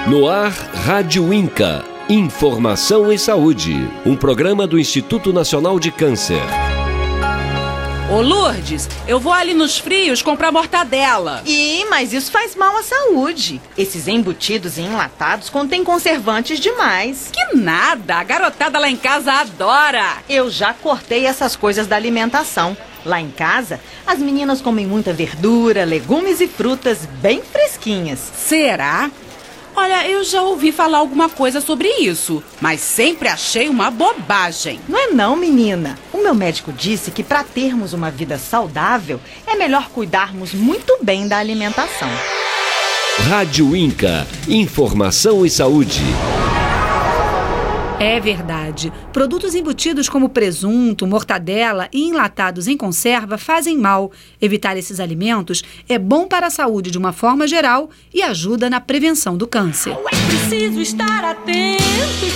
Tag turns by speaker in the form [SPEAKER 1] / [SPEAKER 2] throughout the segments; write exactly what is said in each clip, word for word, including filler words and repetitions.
[SPEAKER 1] No ar, Rádio Inca. Informação e saúde. Um programa do Instituto Nacional de Câncer.
[SPEAKER 2] Ô Lourdes, eu vou ali nos frios comprar mortadela.
[SPEAKER 3] Ih, mas isso faz mal à saúde. Esses embutidos e enlatados contêm conservantes demais.
[SPEAKER 2] Que nada, a garotada lá em casa adora.
[SPEAKER 3] Eu já cortei essas coisas da alimentação. Lá em casa, as meninas comem muita verdura, legumes e frutas bem fresquinhas.
[SPEAKER 2] Será? Olha, eu já ouvi falar alguma coisa sobre isso, mas sempre achei uma bobagem.
[SPEAKER 3] Não é não, menina. O meu médico disse que para termos uma vida saudável, é melhor cuidarmos muito bem da alimentação.
[SPEAKER 1] Rádio Inca. Informação e saúde.
[SPEAKER 4] É verdade. Produtos embutidos como presunto, mortadela e enlatados em conserva fazem mal. Evitar esses alimentos é bom para a saúde de uma forma geral e ajuda na prevenção do câncer.
[SPEAKER 5] É preciso estar atento e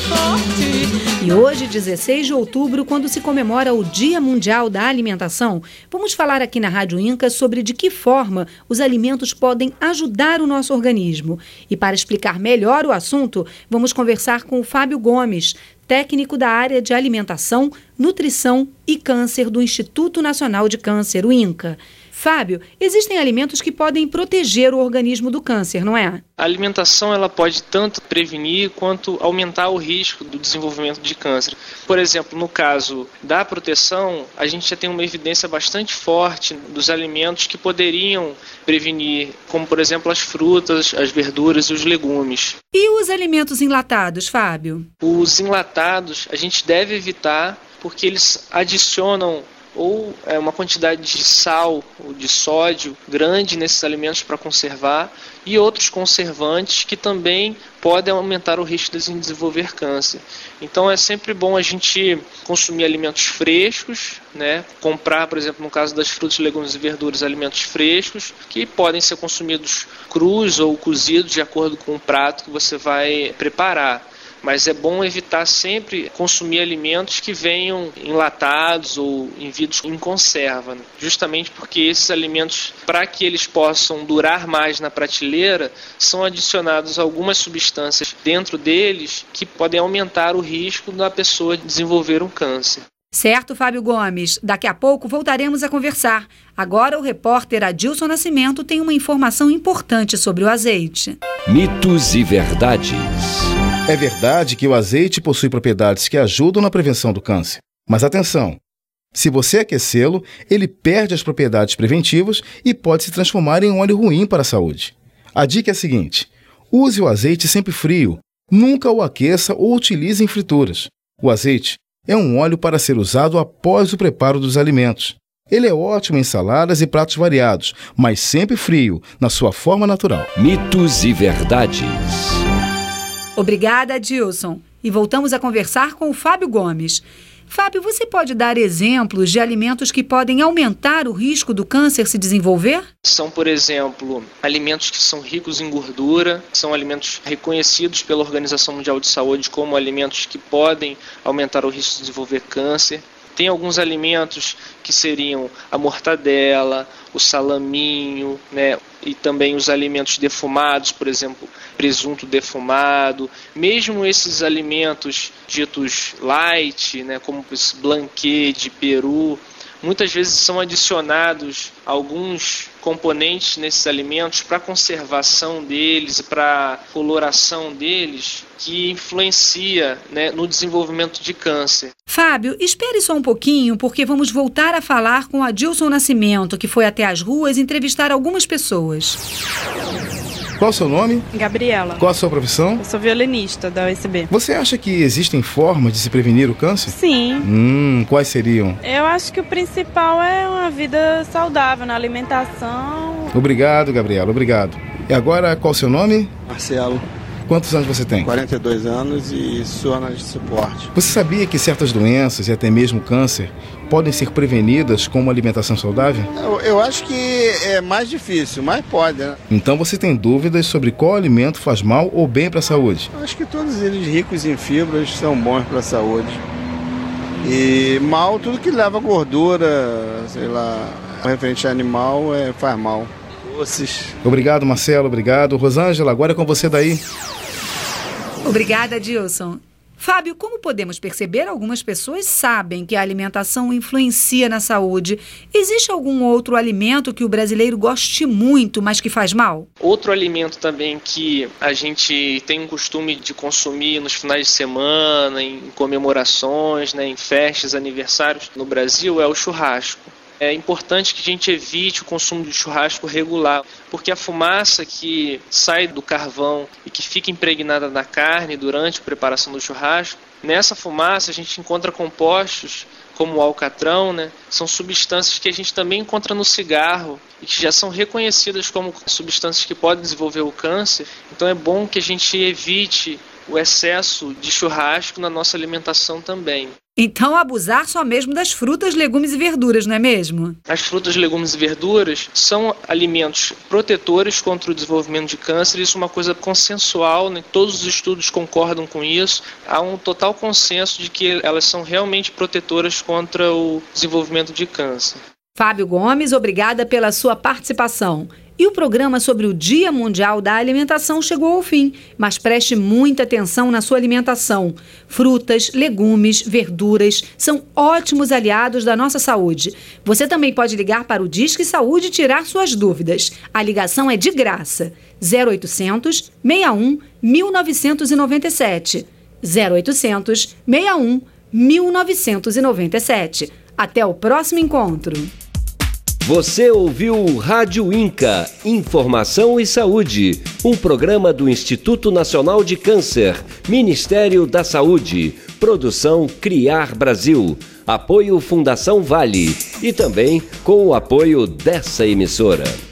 [SPEAKER 5] forte.
[SPEAKER 4] E hoje, dezesseis de outubro, quando se comemora o Dia Mundial da Alimentação, vamos falar aqui na Rádio Inca sobre de que forma os alimentos podem ajudar o nosso organismo. E para explicar melhor o assunto, vamos conversar com o Fábio Gomes, técnico da área de alimentação, nutrição e câncer do Instituto Nacional de Câncer, o INCA. Fábio, existem alimentos que podem proteger o organismo do câncer, não é?
[SPEAKER 6] A alimentação ela pode tanto prevenir quanto aumentar o risco do desenvolvimento de câncer. Por exemplo, no caso da proteção, a gente já tem uma evidência bastante forte dos alimentos que poderiam prevenir, como por exemplo as frutas, as verduras e os legumes.
[SPEAKER 4] E os alimentos enlatados, Fábio?
[SPEAKER 6] Os enlatados a gente deve evitar porque eles adicionam ou é, uma quantidade de sal ou de sódio grande nesses alimentos para conservar e outros conservantes que também podem aumentar o risco de desenvolver câncer. Então é sempre bom a gente consumir alimentos frescos, né? Comprar, por exemplo, no caso das frutas, legumes e verduras, alimentos frescos que podem ser consumidos crus ou cozidos de acordo com o prato que você vai preparar. Mas é bom evitar sempre consumir alimentos que venham enlatados ou enviados em conserva, né? Justamente porque esses alimentos, para que eles possam durar mais na prateleira, são adicionadas algumas substâncias dentro deles que podem aumentar o risco da pessoa desenvolver um câncer.
[SPEAKER 4] Certo, Fábio Gomes. Daqui a pouco voltaremos a conversar. Agora o repórter Adilson Nascimento tem uma informação importante sobre o azeite.
[SPEAKER 1] Mitos e verdades.
[SPEAKER 7] É verdade que o azeite possui propriedades que ajudam na prevenção do câncer. Mas atenção! Se você aquecê-lo, ele perde as propriedades preventivas e pode se transformar em um óleo ruim para a saúde. A dica é a seguinte: use o azeite sempre frio. Nunca o aqueça ou utilize em frituras. O azeite é um óleo para ser usado após o preparo dos alimentos. Ele é ótimo em saladas e pratos variados, mas sempre frio, na sua forma natural.
[SPEAKER 1] Mitos e verdades.
[SPEAKER 4] Obrigada, Adilson. E voltamos a conversar com o Fábio Gomes. Fábio, você pode dar exemplos de alimentos que podem aumentar o risco do câncer se desenvolver?
[SPEAKER 6] São, por exemplo, alimentos que são ricos em gordura, são alimentos reconhecidos pela Organização Mundial de Saúde como alimentos que podem aumentar o risco de desenvolver câncer. Tem alguns alimentos que seriam a mortadela, o salaminho, né, e também os alimentos defumados, por exemplo, presunto defumado. Mesmo esses alimentos ditos light, né, como esse blanquê de peru, muitas vezes são adicionados alguns componentes nesses alimentos para a conservação deles e para a coloração deles, que influencia, né, no desenvolvimento de câncer.
[SPEAKER 4] Fábio, espere só um pouquinho, porque vamos voltar a falar com Adilson Nascimento, que foi até as ruas entrevistar algumas pessoas.
[SPEAKER 7] Qual o seu nome?
[SPEAKER 8] Gabriela.
[SPEAKER 7] Qual a sua profissão?
[SPEAKER 8] Eu sou violinista da U S B.
[SPEAKER 7] Você acha que existem formas de se prevenir o câncer?
[SPEAKER 8] Sim.
[SPEAKER 7] Hum, quais seriam?
[SPEAKER 8] Eu acho que o principal é uma vida saudável na alimentação.
[SPEAKER 7] Obrigado, Gabriela, obrigado. E agora, qual o seu nome?
[SPEAKER 9] Marcelo.
[SPEAKER 7] Quantos anos você tem?
[SPEAKER 9] quarenta e dois anos e sou analista de suporte.
[SPEAKER 7] Você sabia que certas doenças e até mesmo câncer podem ser prevenidas com uma alimentação saudável?
[SPEAKER 9] Eu, eu acho que é mais difícil, mas pode, né?
[SPEAKER 7] Então você tem dúvidas sobre qual alimento faz mal ou bem para a saúde?
[SPEAKER 9] Eu acho que todos eles ricos em fibras são bons para a saúde. E mal, tudo que leva gordura, sei lá, referente a animal, é, faz mal. Doces.
[SPEAKER 7] Obrigado, Marcelo, obrigado. Rosângela, agora é com você daí.
[SPEAKER 4] Obrigada, Dilson. Fábio, como podemos perceber, algumas pessoas sabem que a alimentação influencia na saúde. Existe algum outro alimento que o brasileiro goste muito, mas que faz mal?
[SPEAKER 6] Outro alimento também que a gente tem um costume de consumir nos finais de semana, em comemorações, né, em festas, aniversários no Brasil, é o churrasco. É importante que a gente evite o consumo de churrasco regular, porque a fumaça que sai do carvão e que fica impregnada na carne durante a preparação do churrasco, nessa fumaça a gente encontra compostos como o alcatrão, né? São substâncias que a gente também encontra no cigarro e que já são reconhecidas como substâncias que podem desenvolver o câncer. Então é bom que a gente evite o excesso de churrasco na nossa alimentação também.
[SPEAKER 4] Então abusar só mesmo das frutas, legumes e verduras, não é mesmo?
[SPEAKER 6] As frutas, legumes e verduras são alimentos protetores contra o desenvolvimento de câncer. Isso é uma coisa consensual, né? Todos os estudos concordam com isso. Há um total consenso de que elas são realmente protetoras contra o desenvolvimento de câncer.
[SPEAKER 4] Fábio Gomes, obrigada pela sua participação. E o programa sobre o Dia Mundial da Alimentação chegou ao fim, mas preste muita atenção na sua alimentação. Frutas, legumes, verduras são ótimos aliados da nossa saúde. Você também pode ligar para o Disque Saúde e tirar suas dúvidas. A ligação é de graça. zero oitocentos, seis um, mil novecentos e noventa e sete. zero oitocentos, seis um, mil novecentos e noventa e sete. Até o próximo encontro.
[SPEAKER 1] Você ouviu Rádio Inca, Informação e Saúde, um programa do Instituto Nacional de Câncer, Ministério da Saúde, produção Criar Brasil, apoio Fundação Vale e também com o apoio dessa emissora.